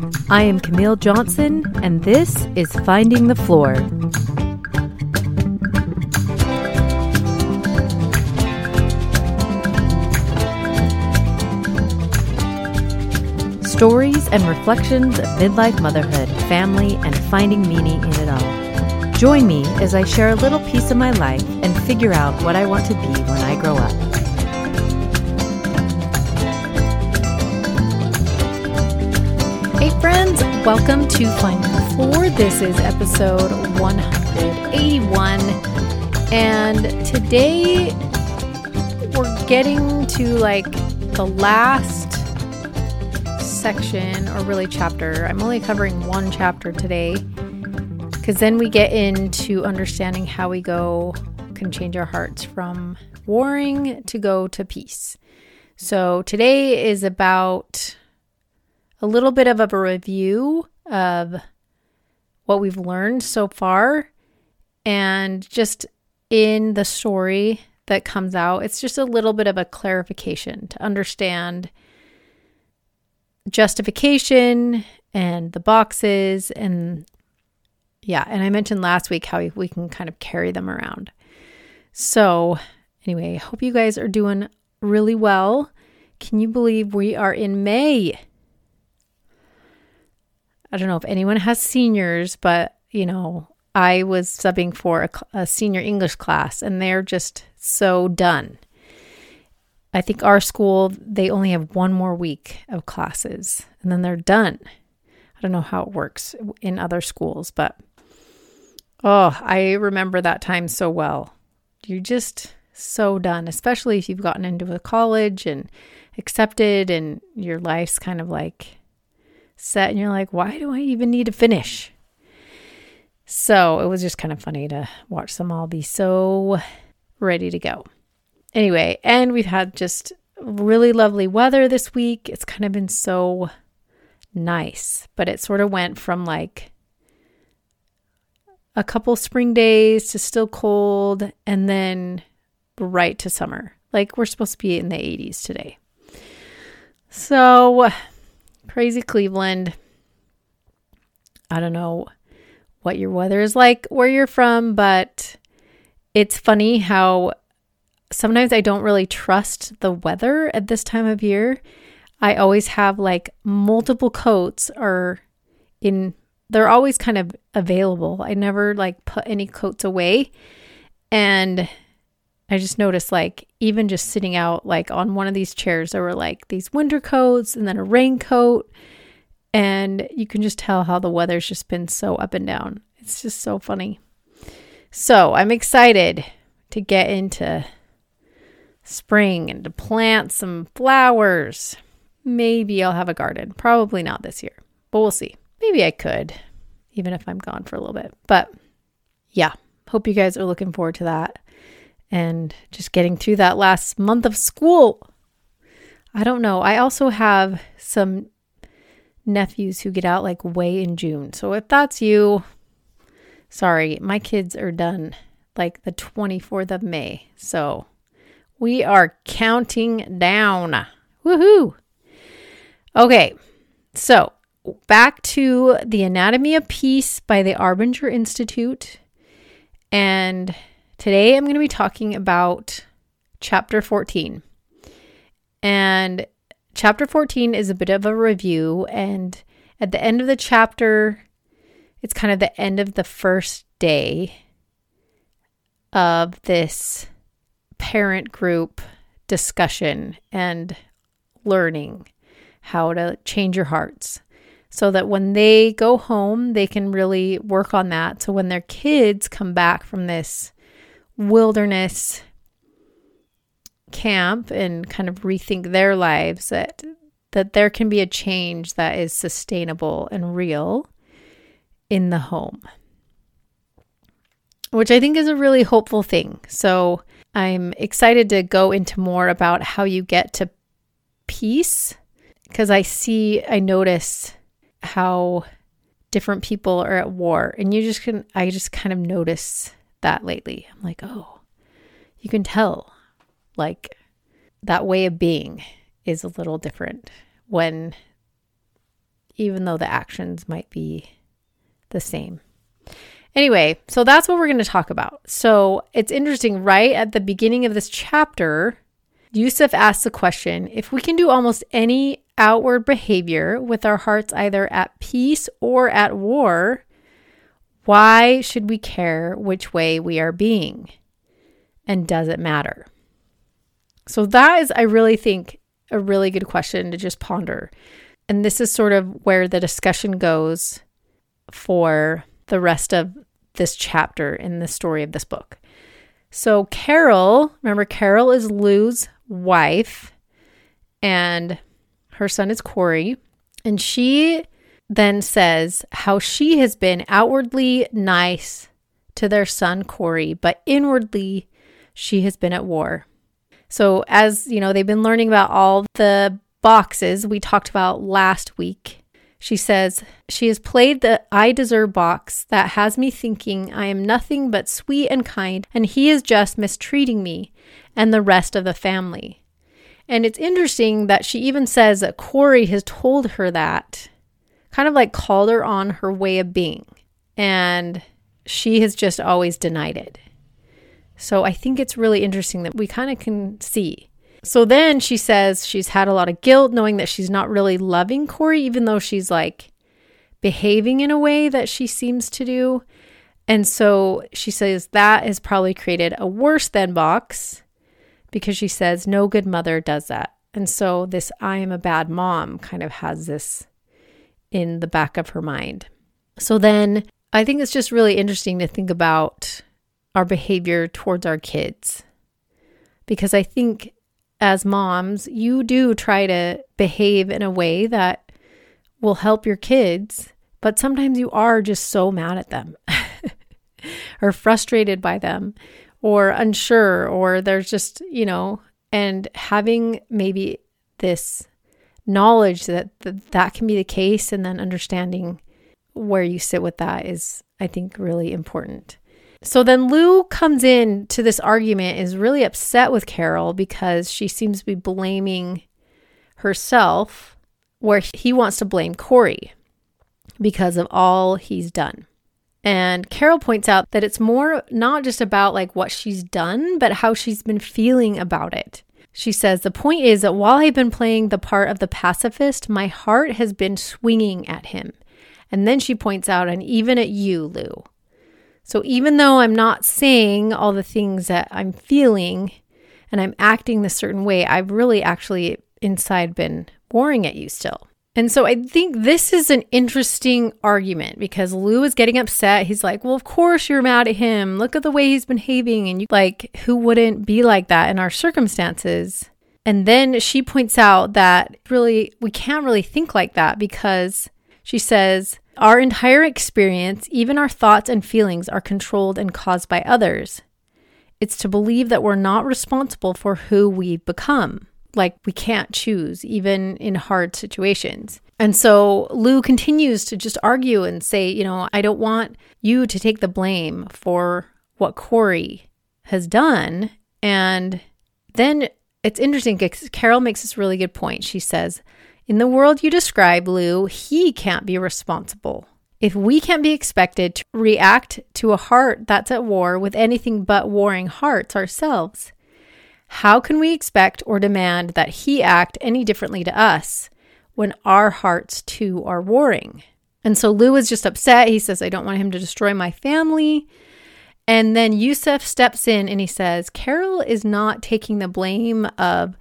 I am Camille Johnson, and this is Finding the Floor. Stories and reflections of midlife motherhood, family, and finding meaning in it all. Join me as I share a little piece of my life and figure out what I want to be when I grow up. Hey friends, welcome to Finding the Floor. This is episode 181, and today we're getting to the last section, or really chapter. I'm only covering one chapter today, because then we get into understanding how we can change our hearts from warring to go to peace. So today is about a little bit of a review of what we've learned so far, and just in the story that comes out, it's just a little bit of a clarification to understand justification and the boxes, and I mentioned last week how we can kind of carry them around. So anyway, I hope you guys are doing really well. Can you believe we are in May? I don't know if anyone has seniors, but I was subbing for a senior English class, and they're just so done. I think our school, they only have one more week of classes, and then they're done. I don't know how it works in other schools, but I remember that time so well. You're just so done, especially if you've gotten into a college and accepted, and your life's kind of set, and you're like, why do I even need to finish? So it was just kind of funny to watch them all be so ready to go. Anyway, and we've had just really lovely weather this week. It's kind of been so nice, but it sort of went from a couple spring days to still cold, and then right to summer. We're supposed to be in the 80s today. So crazy Cleveland. I don't know what your weather is like where you're from, but it's funny how sometimes I don't really trust the weather at this time of year. I always have multiple coats they're always kind of available. I never put any coats away. And I just noticed even just sitting out on one of these chairs, there were these winter coats and then a raincoat. And you can just tell how the weather's just been so up and down. It's just so funny. So I'm excited to get into spring and to plant some flowers. Maybe I'll have a garden. Probably not this year, but we'll see. Maybe I could, even if I'm gone for a little bit. But yeah, hope you guys are looking forward to that. And just getting through that last month of school. I don't know. I also have some nephews who get out way in June. So if that's you, sorry, my kids are done the 24th of May. So we are counting down. Woohoo! Okay, so back to The Anatomy of Peace by the Arbinger Institute. And today I'm going to be talking about chapter 14. And chapter 14 is a bit of a review. And at the end of the chapter, it's kind of the end of the first day of this parent group discussion and learning how to change your hearts, so that when they go home, they can really work on that. So when their kids come back from this wilderness camp and kind of rethink their lives, that there can be a change that is sustainable and real in the home, which I think is a really hopeful thing. So I'm excited to go into more about how you get to peace, because I notice how different people are at war, and I just kind of notice that lately. I'm like, oh, you can tell that way of being is a little different when even though the actions might be the same. Anyway, so that's what we're going to talk about. So it's interesting, right at the beginning of this chapter, Yusuf asks the question, if we can do almost any outward behavior with our hearts either at peace or at war, why should we care which way we are being? And does it matter? So that is, I really think, a really good question to just ponder. And this is sort of where the discussion goes for the rest of this chapter in the story of this book. So Carol, remember Carol is Lou's wife and her son is Corey. And she then says how she has been outwardly nice to their son Corey, but inwardly she has been at war. So as you know, they've been learning about all the boxes we talked about last week. She says, she has played the I deserve box that has me thinking I am nothing but sweet and kind, and he is just mistreating me and the rest of the family. And it's interesting that she even says that Corey has told her that, kind of like called her on her way of being, and she has just always denied it. So I think it's really interesting that we kind of can see. So then she says she's had a lot of guilt knowing that she's not really loving Corey, even though she's like behaving in a way that she seems to do. And so she says that has probably created a worse than box because she says no good mother does that. And so this I am a bad mom kind of has this in the back of her mind. So then I think it's just really interesting to think about our behavior towards our kids, because I think as moms, you do try to behave in a way that will help your kids, but sometimes you are just so mad at them or frustrated by them or unsure, or there's just, and having maybe this knowledge that that can be the case, and then understanding where you sit with that is, I think, really important. So then Lou comes in to this argument, is really upset with Carol because she seems to be blaming herself, where he wants to blame Corey because of all he's done. And Carol points out that it's more not just about like what she's done, but how she's been feeling about it. She says, the point is that while I've been playing the part of the pacifist, my heart has been swinging at him. And then she points out, and even at you, Lou. So even though I'm not saying all the things that I'm feeling and I'm acting this certain way, I've really actually inside been warring at you still. And so I think this is an interesting argument because Lou is getting upset. He's like, well, of course you're mad at him. Look at the way he's been behaving. And you like, who wouldn't be like that in our circumstances? And then she points out that really, we can't really think like that because she says, our entire experience, even our thoughts and feelings, are controlled and caused by others. It's to believe that we're not responsible for who we've become. Like we can't choose, even in hard situations. And so Lou continues to just argue and say, I don't want you to take the blame for what Corey has done. And then it's interesting because Carol makes this really good point. She says, in the world you describe, Lou, he can't be responsible. If we can't be expected to react to a heart that's at war with anything but warring hearts ourselves, how can we expect or demand that he act any differently to us when our hearts too are warring? And so Lou is just upset. He says, I don't want him to destroy my family. And then Yusuf steps in and he says, Carol is not taking the blame of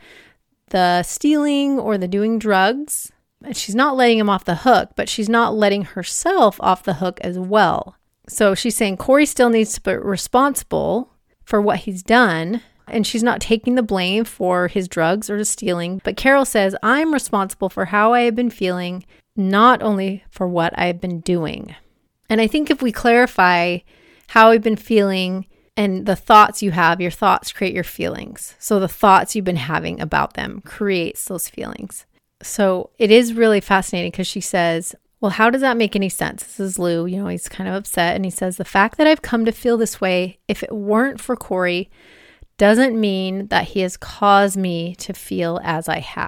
the stealing or the doing drugs. She's not letting him off the hook, but she's not letting herself off the hook as well. So she's saying Corey still needs to be responsible for what he's done, and she's not taking the blame for his drugs or his stealing. But Carol says, I'm responsible for how I have been feeling, not only for what I've been doing. And I think if we clarify how I've been feeling and the thoughts you have, your thoughts create your feelings. So the thoughts you've been having about them creates those feelings. So it is really fascinating because she says, well, how does that make any sense? This is Lou, he's kind of upset. And he says, the fact that I've come to feel this way, if it weren't for Corey, doesn't mean that he has caused me to feel as I have.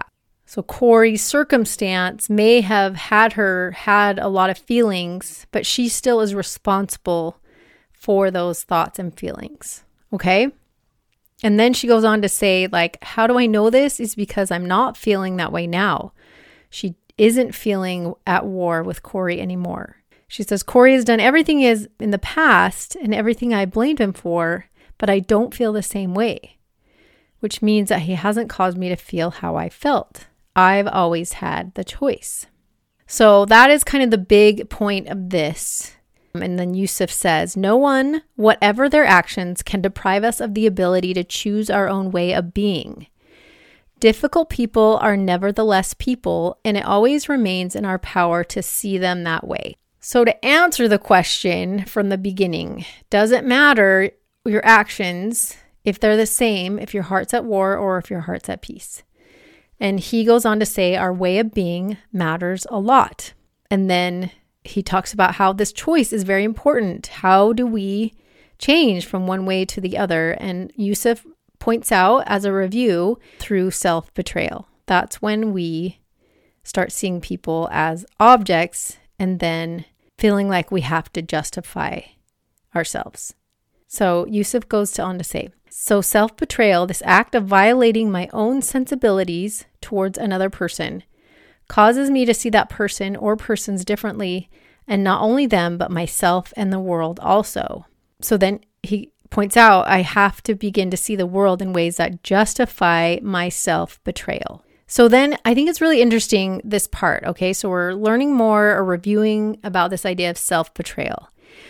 So Corey's circumstance may have had a lot of feelings, but she still is responsible for those thoughts and feelings. Okay? And then she goes on to say, like, how do I know this? Is because I'm not feeling that way now. She isn't feeling at war with Corey anymore. She says, Corey has done everything is in the past and everything I blamed him for, but I don't feel the same way, which means that he hasn't caused me to feel how I felt. I've always had the choice. So that is kind of the big point of this. And then Yusuf says, no one, whatever their actions, can deprive us of the ability to choose our own way of being. Difficult people are nevertheless people, and it always remains in our power to see them that way. So to answer the question from the beginning, does it matter your actions if they're the same, if your heart's at war or if your heart's at peace? And he goes on to say our way of being matters a lot. And then he talks about how this choice is very important. How do we change from one way to the other? And Yusuf points out as a review through self-betrayal. That's when we start seeing people as objects and then feeling like we have to justify ourselves. So Yusuf goes on to say, so self-betrayal, this act of violating my own sensibilities towards another person, causes me to see that person or persons differently, and not only them, but myself and the world also. So then he points out, I have to begin to see the world in ways that justify my self-betrayal. So then I think it's really interesting, this part, okay? So we're learning more or reviewing about this idea of self-betrayal.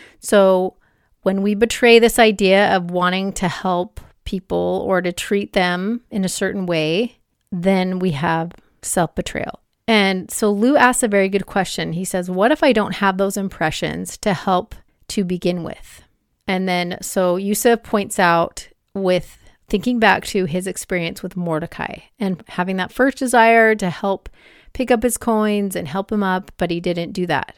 So when we betray this idea of wanting to help people or to treat them in a certain way, then we have self-betrayal. And so Lou asks a very good question. He says, what if I don't have those impressions to help to begin with? And then so Yusuf points out with thinking back to his experience with Mordecai and having that first desire to help pick up his coins and help him up, but he didn't do that.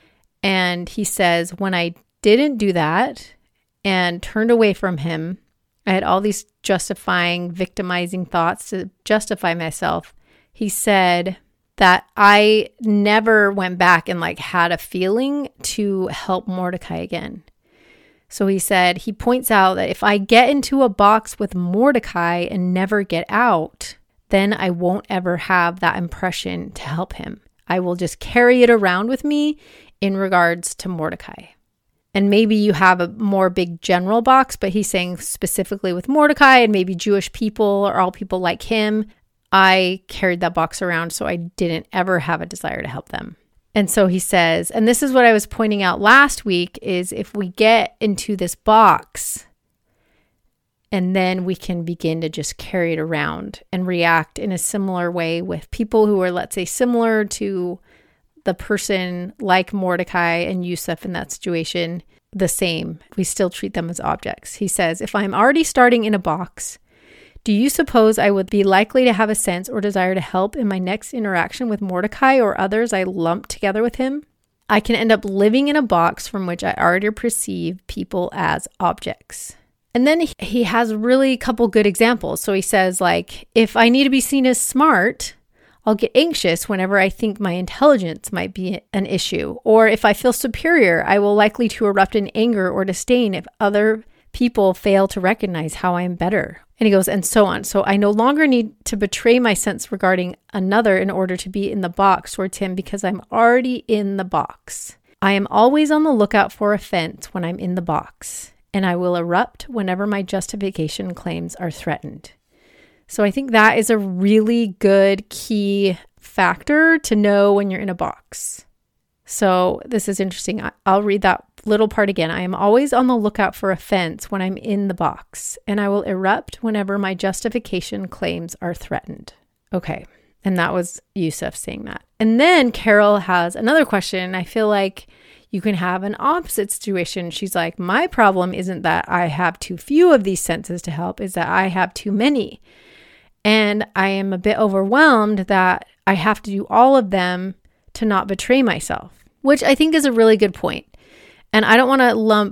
And he says, when I didn't do that and turned away from him, I had all these justifying, victimizing thoughts to justify myself. He said that I never went back and had a feeling to help Mordecai again. So he said, he points out that if I get into a box with Mordecai and never get out, then I won't ever have that impression to help him. I will just carry it around with me in regards to Mordecai. And maybe you have a more big general box, but he's saying specifically with Mordecai and maybe Jewish people or all people like him, I carried that box around, so I didn't ever have a desire to help them. And so he says, and this is what I was pointing out last week, is if we get into this box and then we can begin to just carry it around and react in a similar way with people who are, let's say, similar to the person like Mordecai and Yusuf in that situation, the same. We still treat them as objects. He says, if I'm already starting in a box, do you suppose I would be likely to have a sense or desire to help in my next interaction with Mordecai or others I lump together with him? I can end up living in a box from which I already perceive people as objects. And then he has really a couple good examples. So he says, if I need to be seen as smart, I'll get anxious whenever I think my intelligence might be an issue. Or if I feel superior, I will likely to erupt in anger or disdain if other people fail to recognize how I am better. And he goes, and so on. So I no longer need to betray my sense regarding another in order to be in the box towards him because I'm already in the box. I am always on the lookout for offense when I'm in the box, and I will erupt whenever my justification claims are threatened. So I think that is a really good key factor to know when you're in a box. So this is interesting. I'll read that little part again. I am always on the lookout for offense when I'm in the box, and I will erupt whenever my justification claims are threatened. Okay. And that was Yusuf saying that. And then Carol has another question. I feel like you can have an opposite situation. She's like, my problem isn't that I have too few of these senses to help, is that I have too many. And I am a bit overwhelmed that I have to do all of them to not betray myself, which I think is a really good point. And I don't want to lump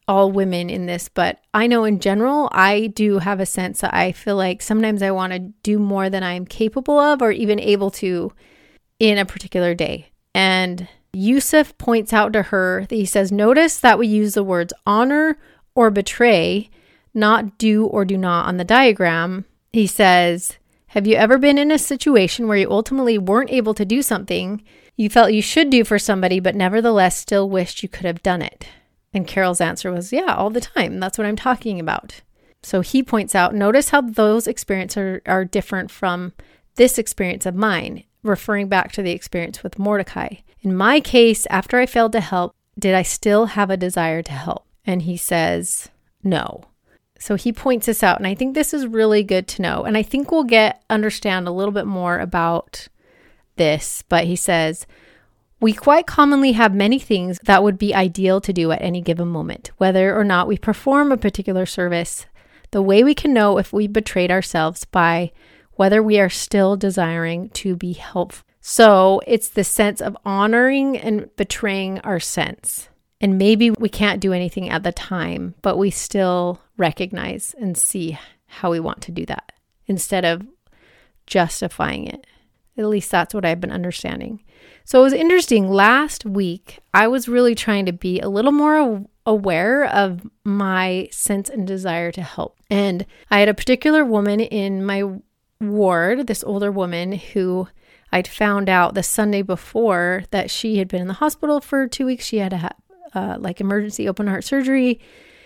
all women in this, but I know in general, I do have a sense that I feel like sometimes I want to do more than I'm capable of or even able to in a particular day. And Yusuf points out to her that he says, notice that we use the words honor or betray, not do or do not on the diagram. He says, have you ever been in a situation where you ultimately weren't able to do something you felt you should do for somebody, but nevertheless still wished you could have done it? And Carol's answer was, yeah, all the time. That's what I'm talking about. So he points out, notice how those experiences are different from this experience of mine, referring back to the experience with Mordecai. In my case, after I failed to help, did I still have a desire to help? And he says, no. So he points this out, and I think this is really good to know. And I think we'll understand a little bit more about this, but he says, we quite commonly have many things that would be ideal to do at any given moment. Whether or not we perform a particular service, the way we can know if we betrayed ourselves by whether we are still desiring to be helpful. So it's the sense of honoring and betraying our sense. And maybe we can't do anything at the time, but we still recognize and see how we want to do that instead of justifying it. At least that's what I've been understanding. So it was interesting. Last week, I was really trying to be a little more aware of my sense and desire to help. And I had a particular woman in my ward, this older woman who I'd found out the Sunday before that she had been in the hospital for 2 weeks. She had a emergency open heart surgery.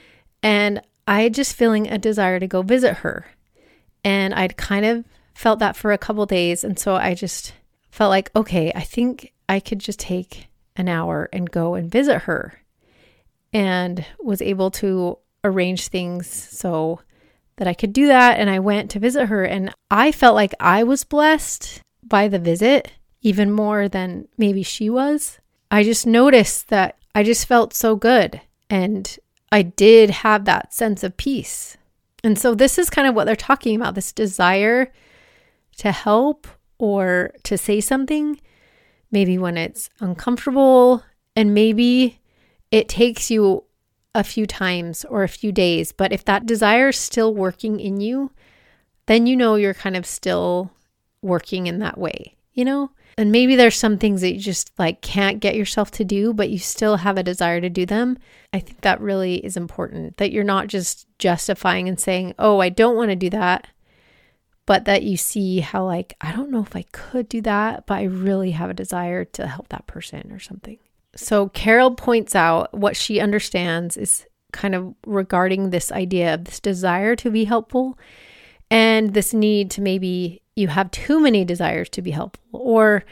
And I had just feeling a desire to go visit her. And I'd kind of felt that for a couple days. And so I just felt like, okay, I think I could just take an hour and go and visit her, and was able to arrange things so that I could do that. And I went to visit her, and I felt like I was blessed by the visit even more than maybe she was. I just noticed that I just felt so good, and I did have that sense of peace. And so this is kind of what they're talking about, this desire to help or to say something, maybe when it's uncomfortable, and maybe it takes you a few times or a few days. But if that desire is still working in you, then you know you're kind of still working in that way, you know? And maybe there's some things that you just can't get yourself to do, but you still have a desire to do them. I think that really is important, that you're not just justifying and saying, oh, I don't want to do that, but that you see how I don't know if I could do that, but I really have a desire to help that person or something. So Carol points out what she understands is kind of regarding this idea of this desire to be helpful and this need to maybe you have too many desires to be helpful, or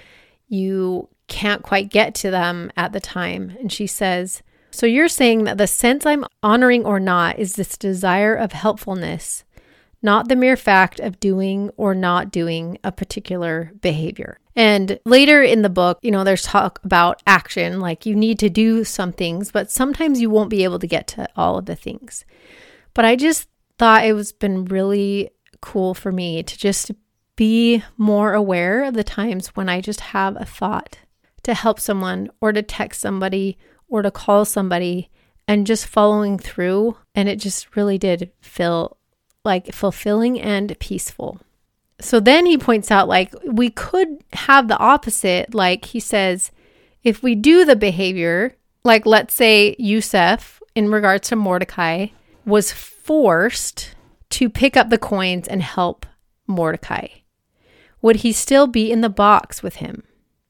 you can't quite get to them at the time. And she says, so you're saying that the sense I'm honoring or not is this desire of helpfulness, not the mere fact of doing or not doing a particular behavior. And later in the book, there's talk about action, like you need to do some things, but sometimes you won't be able to get to all of the things. But I just thought it was been really cool for me to just be more aware of the times when I just have a thought to help someone or to text somebody or to call somebody, and just following through. And it just really did feel fulfilling and peaceful. So then he points out we could have the opposite. He says, if we do the behavior, let's say Yusuf in regards to Mordecai was forced to pick up the coins and help Mordecai, would he still be in the box with him?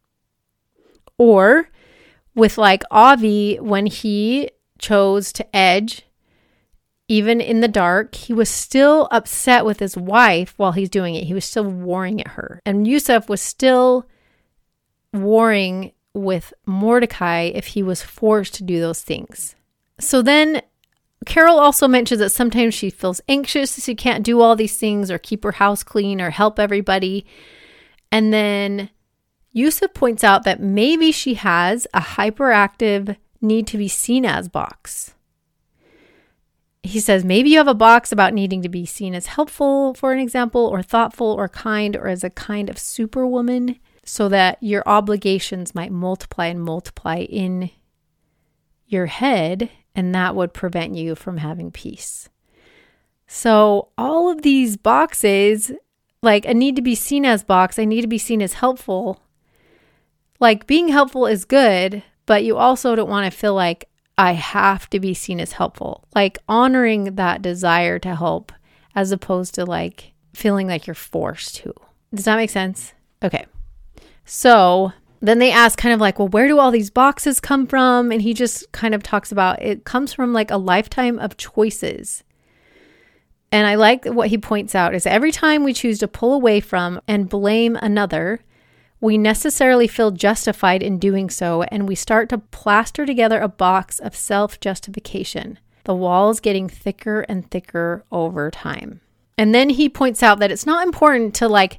Or with Avi, when he chose to edge, even in the dark, he was still upset with his wife while he's doing it. He was still warring at her. And Yusuf was still warring with Mordecai if he was forced to do those things. So then Carol also mentions that sometimes she feels anxious if she can't do all these things or keep her house clean or help everybody. And then Yusuf points out that maybe she has a hyperactive need to be seen as box. He says, maybe you have a box about needing to be seen as helpful, for an example, or thoughtful or kind, or as a kind of superwoman, so that your obligations might multiply and multiply in your head and that would prevent you from having peace. So all of these boxes, like a need to be seen as box, I need to be seen as helpful. Like being helpful is good, but you also don't want to feel like I have to be seen as helpful. Like honoring that desire to help as opposed to like feeling like you're forced to. Does that make sense? Okay. So then they ask kind of like, well, where do all these boxes come from? And he just kind of talks about it comes from like a lifetime of choices. And I like what he points out is every time we choose to pull away from and blame another, we necessarily feel justified in doing so, and we start to plaster together a box of self-justification, the walls getting thicker and thicker over time. And then he points out that it's not important to like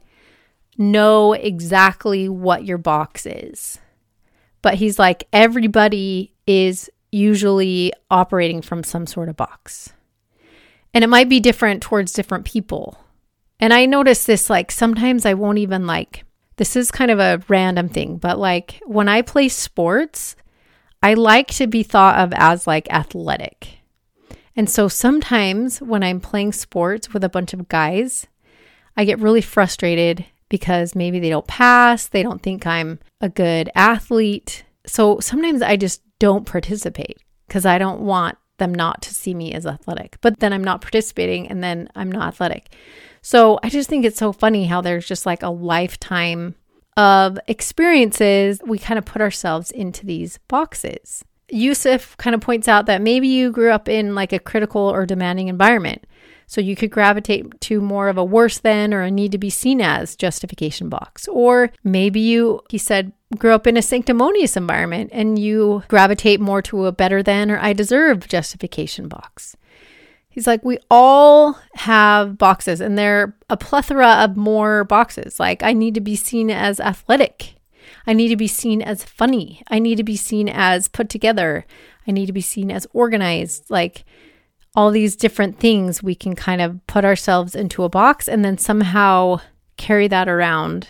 know exactly what your box is, but he's like, everybody is usually operating from some sort of box. And it might be different towards different people. And I notice this, like sometimes I won't even like, this is kind of a random thing, but like when I play sports, I like to be thought of as like athletic. And so sometimes when I'm playing sports with a bunch of guys, I get really frustrated because maybe they don't pass, they don't think I'm a good athlete. So sometimes I just don't participate because I don't want them not to see me as athletic. But then I'm not participating and then I'm not athletic. So I just think it's so funny how there's just like a lifetime of experiences. We kind of put ourselves into these boxes. Yusuf kind of points out that maybe you grew up in like a critical or demanding environment. So you could gravitate to more of a worse than or a need to be seen as justification box. Or maybe you, he said, grew up in a sanctimonious environment and you gravitate more to a better than or I deserve justification box. He's like, we all have boxes and they're a plethora of more boxes. Like I need to be seen as athletic. I need to be seen as funny. I need to be seen as put together. I need to be seen as organized. Like all these different things we can kind of put ourselves into a box and then somehow carry that around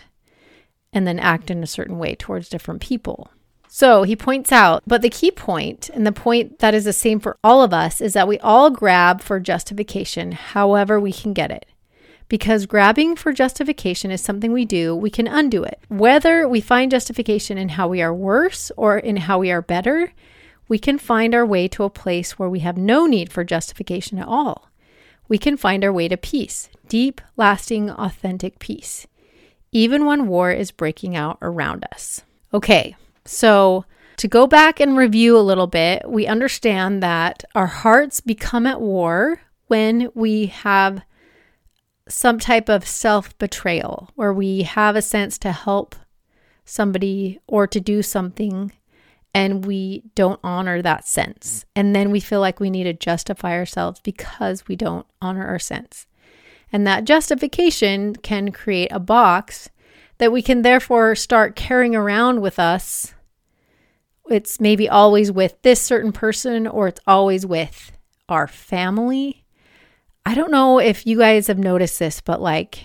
and then act in a certain way towards different people. So he points out, but the key point, and the point that is the same for all of us, is that we all grab for justification however we can get it. Because grabbing for justification is something we do, we can undo it. Whether we find justification in how we are worse or in how we are better, we can find our way to a place where we have no need for justification at all. We can find our way to peace, deep, lasting, authentic peace, even when war is breaking out around us. Okay. So to go back and review a little bit, we understand that our hearts become at war when we have some type of self-betrayal, where we have a sense to help somebody or to do something and we don't honor that sense. And then we feel like we need to justify ourselves because we don't honor our sense. And that justification can create a box that we can therefore start carrying around with us. It's maybe always with this certain person or it's always with our family. I don't know if you guys have noticed this, but like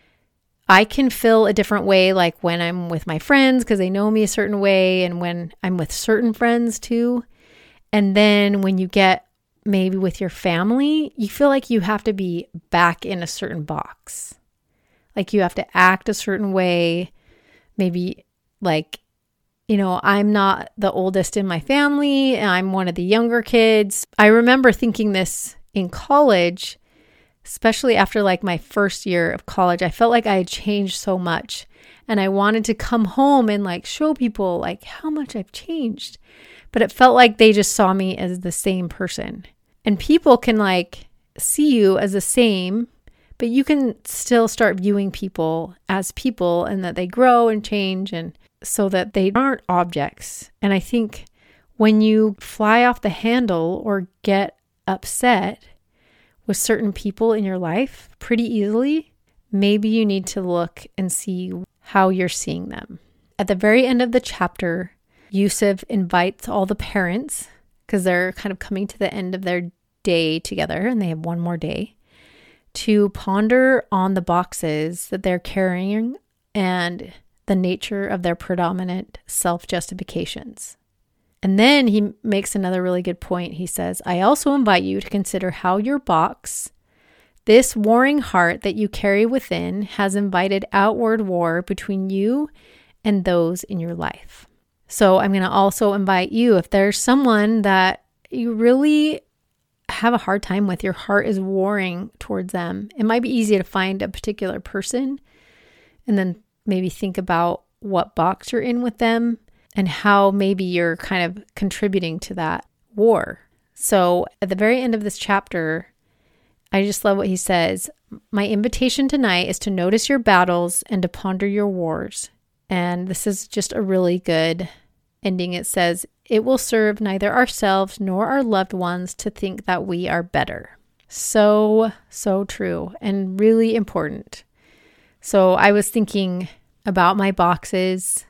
I can feel a different way like when I'm with my friends because they know me a certain way and when I'm with certain friends too. And then when you get maybe with your family, you feel like you have to be back in a certain box. Like you have to act a certain way, maybe like, you know, I'm not the oldest in my family and I'm one of the younger kids. I remember thinking this in college, especially after like my first year of college. I felt like I had changed so much and I wanted to come home and like show people like how much I've changed. But it felt like they just saw me as the same person. And people can like see you as the same, but you can still start viewing people as people and that they grow and change and so that they aren't objects. And I think when you fly off the handle or get upset with certain people in your life pretty easily, maybe you need to look and see how you're seeing them. At the very end of the chapter, Yusuf invites all the parents, because they're kind of coming to the end of their day together and they have one more day, to ponder on the boxes that they're carrying and the nature of their predominant self-justifications. And then he makes another really good point. He says, I also invite you to consider how your box, this warring heart that you carry within, has invited outward war between you and those in your life. So I'm going to also invite you, if there's someone that you really have a hard time with, your heart is warring towards them. It might be easy to find a particular person and then maybe think about what box you're in with them and how maybe you're kind of contributing to that war. So at the very end of this chapter, I just love what he says. My invitation tonight is to notice your battles and to ponder your wars. And this is just a really good ending. It says, it will serve neither ourselves nor our loved ones to think that we are better. So true and really important. So I was thinking about my boxes.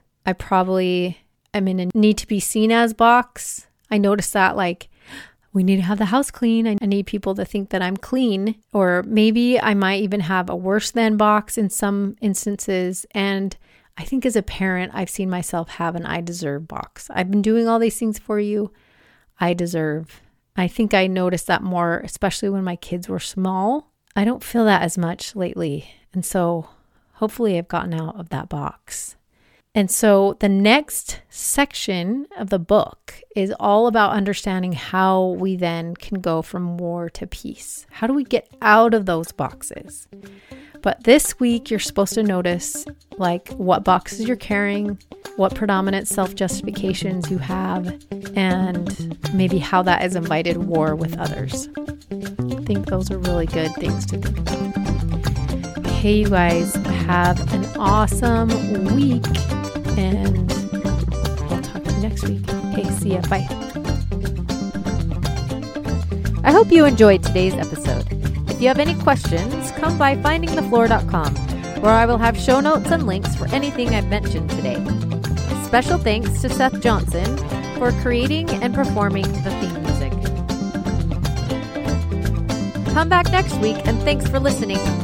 I'm in a need to be seen as box. I noticed that we need to have the house clean. I need people to think that I'm clean. Or maybe I might even have a worse than box in some instances. And I think as a parent, I've seen myself have an I deserve box. I've been doing all these things for you. I deserve. I think I noticed that more, especially when my kids were small. I don't feel that as much lately. And so hopefully I've gotten out of that box. And so the next section of the book is all about understanding how we then can go from war to peace. How do we get out of those boxes? But this week, you're supposed to notice what boxes you're carrying, what predominant self-justifications you have, and maybe how that has invited war with others. I think those are really good things to think about. Hey, you guys, have an awesome week, and I'll talk to you next week. Okay, see ya. Bye. I hope you enjoyed today's episode. If you have any questions, come by findingthefloor.com, where I will have show notes and links for anything I've mentioned today. Special thanks to Seth Johnson for creating and performing the theme music. Come back next week, and thanks for listening.